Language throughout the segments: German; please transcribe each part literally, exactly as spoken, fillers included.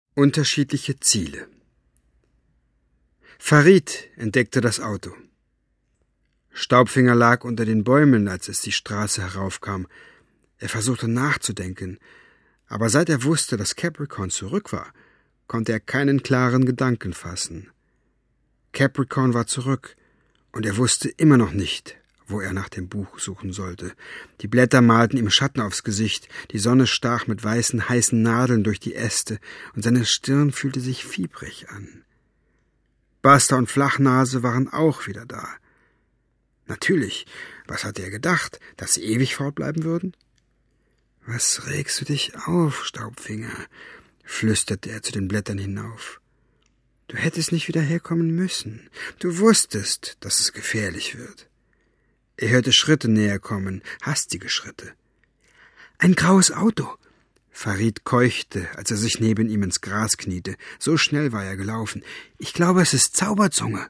Unterschiedliche Ziele. Farid entdeckte das Auto. Staubfinger lag unter den Bäumen, als es die Straße heraufkam. Er versuchte nachzudenken, aber seit er wusste, dass Capricorn zurück war, konnte er keinen klaren Gedanken fassen. Capricorn war zurück, und er wusste immer noch nicht, wo er nach dem Buch suchen sollte. Die Blätter malten ihm Schatten aufs Gesicht, die Sonne stach mit weißen, heißen Nadeln durch die Äste, und seine Stirn fühlte sich fiebrig an. Buster und Flachnase waren auch wieder da. Natürlich, was hatte er gedacht, dass sie ewig fortbleiben würden? »Was regst du dich auf, Staubfinger?« flüsterte er zu den Blättern hinauf. »Du hättest nicht wieder herkommen müssen. Du wusstest, dass es gefährlich wird.« Er hörte Schritte näher kommen, hastige Schritte. »Ein graues Auto!« Farid keuchte, als er sich neben ihm ins Gras kniete. So schnell war er gelaufen. »Ich glaube, es ist Zauberzunge.«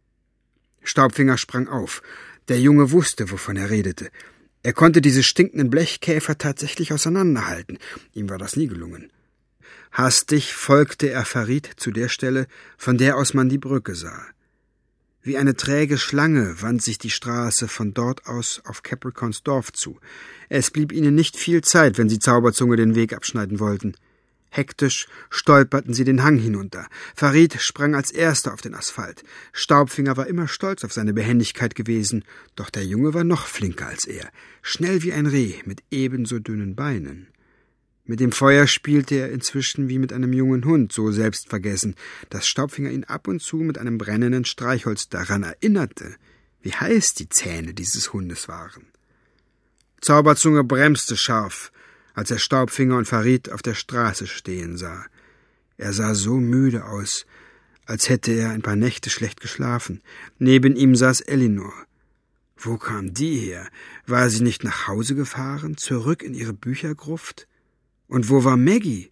Staubfinger sprang auf. Der Junge wusste, wovon er redete. Er konnte diese stinkenden Blechkäfer tatsächlich auseinanderhalten. Ihm war das nie gelungen. Hastig folgte er Farid zu der Stelle, von der aus man die Brücke sah. Wie eine träge Schlange wand sich die Straße von dort aus auf Capricorns Dorf zu. Es blieb ihnen nicht viel Zeit, wenn sie Zauberzunge den Weg abschneiden wollten. Hektisch stolperten sie den Hang hinunter. Farid sprang als Erster auf den Asphalt. Staubfinger war immer stolz auf seine Behendigkeit gewesen, doch der Junge war noch flinker als er, schnell wie ein Reh mit ebenso dünnen Beinen. Mit dem Feuer spielte er inzwischen wie mit einem jungen Hund, so selbstvergessen, dass Staubfinger ihn ab und zu mit einem brennenden Streichholz daran erinnerte, wie heiß die Zähne dieses Hundes waren. Zauberzunge bremste scharf, als er Staubfinger und Farid auf der Straße stehen sah. Er sah so müde aus, als hätte er ein paar Nächte schlecht geschlafen. Neben ihm saß Elinor. Wo kam die her? War sie nicht nach Hause gefahren, zurück in ihre Büchergruft? Und wo war Maggie?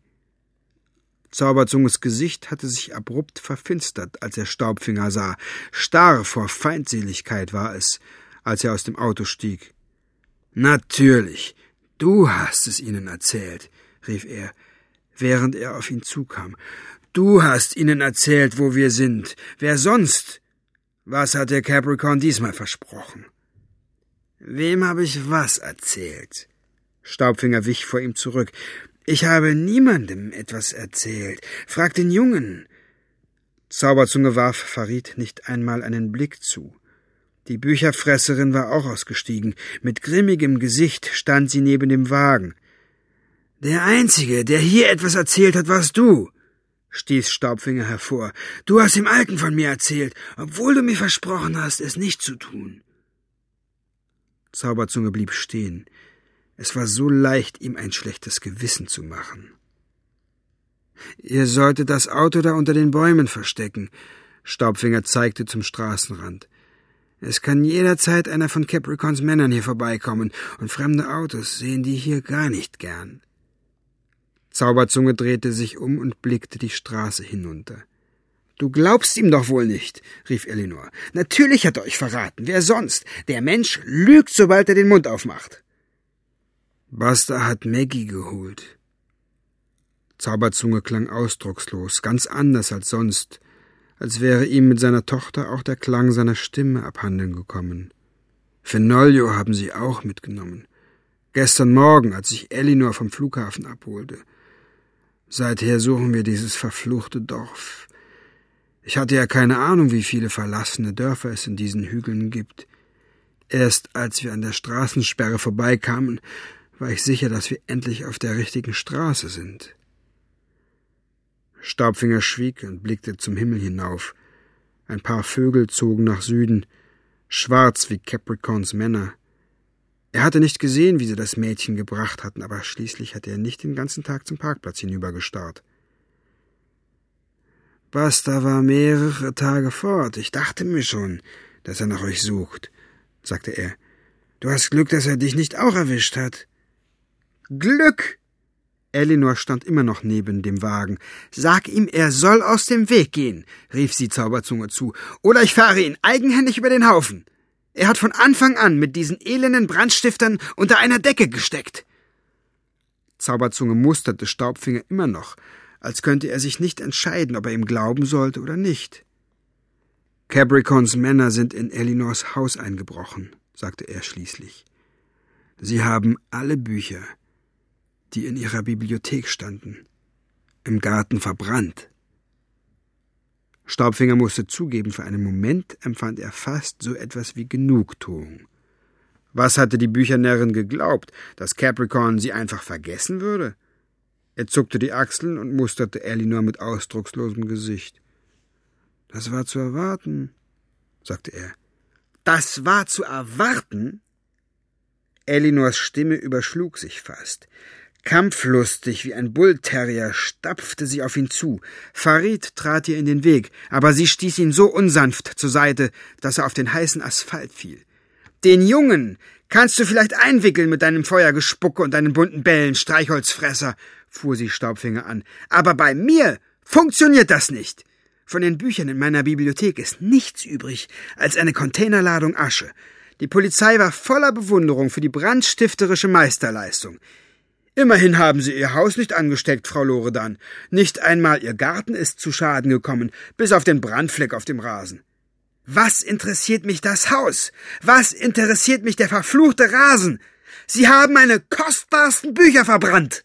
Zauberzunges Gesicht hatte sich abrupt verfinstert, als er Staubfinger sah. Starr vor Feindseligkeit war es, als er aus dem Auto stieg. »Natürlich, du hast es ihnen erzählt«, rief er, während er auf ihn zukam. »Du hast ihnen erzählt, wo wir sind. Wer sonst? Was hat der Capricorn diesmal versprochen?« »Wem habe ich was erzählt?« Staubfinger wich vor ihm zurück. »Ich habe niemandem etwas erzählt. Frag den Jungen.« Zauberzunge warf Farid nicht einmal einen Blick zu. Die Bücherfresserin war auch ausgestiegen. Mit grimmigem Gesicht stand sie neben dem Wagen. »Der Einzige, der hier etwas erzählt hat, warst du«, stieß Staubfinger hervor. »Du hast dem Alten von mir erzählt, obwohl du mir versprochen hast, es nicht zu tun.« Zauberzunge blieb stehen. Es war so leicht, ihm ein schlechtes Gewissen zu machen. »Ihr solltet das Auto da unter den Bäumen verstecken«, Staubfinger zeigte zum Straßenrand. »Es kann jederzeit einer von Capricorns Männern hier vorbeikommen, und fremde Autos sehen die hier gar nicht gern.« Zauberzunge drehte sich um und blickte die Straße hinunter. »Du glaubst ihm doch wohl nicht«, rief Elinor. »Natürlich hat er euch verraten. Wer sonst? Der Mensch lügt, sobald er den Mund aufmacht.« »Buster hat Maggie geholt.« Zauberzunge klang ausdruckslos, ganz anders als sonst, als wäre ihm mit seiner Tochter auch der Klang seiner Stimme abhanden gekommen. Fenolio haben sie auch mitgenommen. Gestern Morgen, als ich Elinor vom Flughafen abholte. Seither suchen wir dieses verfluchte Dorf. Ich hatte ja keine Ahnung, wie viele verlassene Dörfer es in diesen Hügeln gibt. Erst als wir an der Straßensperre vorbeikamen, war ich sicher, dass wir endlich auf der richtigen Straße sind. Staubfinger schwieg und blickte zum Himmel hinauf. Ein paar Vögel zogen nach Süden, schwarz wie Capricorns Männer. Er hatte nicht gesehen, wie sie das Mädchen gebracht hatten, aber schließlich hatte er nicht den ganzen Tag zum Parkplatz hinübergestarrt. »Buster war mehrere Tage fort. Ich dachte mir schon, dass er nach euch sucht«, sagte er. »Du hast Glück, dass er dich nicht auch erwischt hat.« »Glück!« Elinor stand immer noch neben dem Wagen. »Sag ihm, er soll aus dem Weg gehen«, rief sie Zauberzunge zu, »oder ich fahre ihn eigenhändig über den Haufen. Er hat von Anfang an mit diesen elenden Brandstiftern unter einer Decke gesteckt.« Zauberzunge musterte Staubfinger immer noch, als könnte er sich nicht entscheiden, ob er ihm glauben sollte oder nicht. »Capricons Männer sind in Elinors Haus eingebrochen«, sagte er schließlich. »Sie haben alle Bücher, die in ihrer Bibliothek standen, im Garten verbrannt.« Staubfinger musste zugeben, für einen Moment empfand er fast so etwas wie Genugtuung. Was hatte die Büchernärrin geglaubt, dass Capricorn sie einfach vergessen würde? Er zuckte die Achseln und musterte Elinor mit ausdruckslosem Gesicht. »Das war zu erwarten«, sagte er. »Das war zu erwarten?« Elinors Stimme überschlug sich fast. Kampflustig wie ein Bullterrier stapfte sie auf ihn zu. Farid trat ihr in den Weg, aber sie stieß ihn so unsanft zur Seite, dass er auf den heißen Asphalt fiel. »Den Jungen kannst du vielleicht einwickeln mit deinem Feuergespucke und deinen bunten Bällen, Streichholzfresser«, fuhr sie Staubfinger an. »Aber bei mir funktioniert das nicht. Von den Büchern in meiner Bibliothek ist nichts übrig als eine Containerladung Asche. Die Polizei war voller Bewunderung für die brandstifterische Meisterleistung. Immerhin haben sie ihr Haus nicht angesteckt, Frau Loredan. Nicht einmal ihr Garten ist zu Schaden gekommen, bis auf den Brandfleck auf dem Rasen. Was interessiert mich das Haus? Was interessiert mich der verfluchte Rasen? Sie haben meine kostbarsten Bücher verbrannt!«